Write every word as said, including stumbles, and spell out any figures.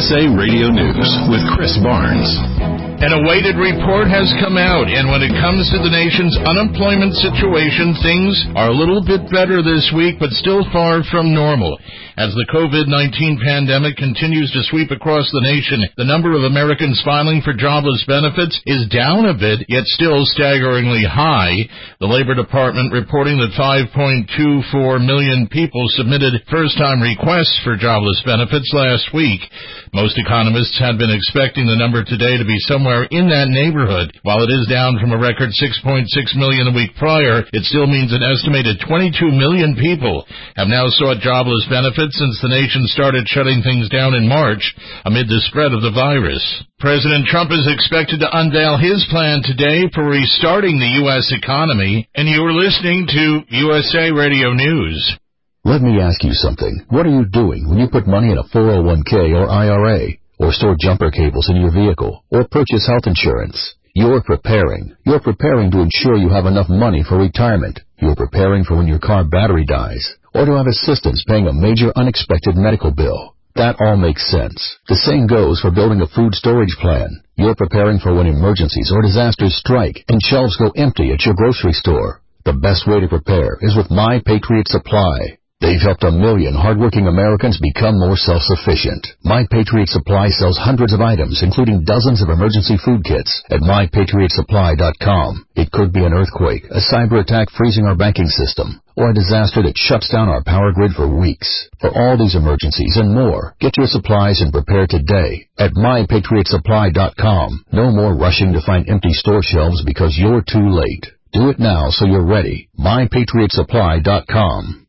S A Radio News with Chris Barnes. An awaited report has come out, and when it comes to the nation's unemployment situation, things are a little bit better this week, but still far from normal. As the COVID nineteen pandemic continues to sweep across the nation, the number of Americans filing for jobless benefits is down a bit, yet still staggeringly high. The Labor Department reporting that five point two four million people submitted first-time requests for jobless benefits last week. Most economists had been expecting the number today to be somewhere in that neighborhood. While it is down from a record six point six million a week prior, it still means an estimated twenty-two million people have now sought jobless benefits since the nation started shutting things down in March amid the spread of the virus. President Trump is expected to unveil his plan today for restarting the U S economy, and you're listening to U S A Radio News. Let me ask you something. What are you doing when you put money in a four oh one k or I R A, or store jumper cables in your vehicle, or purchase health insurance? You're preparing. You're preparing to ensure you have enough money for retirement. You're preparing for when your car battery dies, or to have assistance paying a major unexpected medical bill. That all makes sense. The same goes for building a food storage plan. You're preparing for when emergencies or disasters strike and shelves go empty at your grocery store. The best way to prepare is with My Patriot Supply. They've helped a million hardworking Americans become more self-sufficient. My Patriot Supply sells hundreds of items, including dozens of emergency food kits, at my patriot supply dot com. It could be an earthquake, a cyber attack freezing our banking system, or a disaster that shuts down our power grid for weeks. For all these emergencies and more, get your supplies and prepare today at my patriot supply dot com. No more rushing to find empty store shelves because you're too late. Do it now so you're ready. my patriot supply dot com.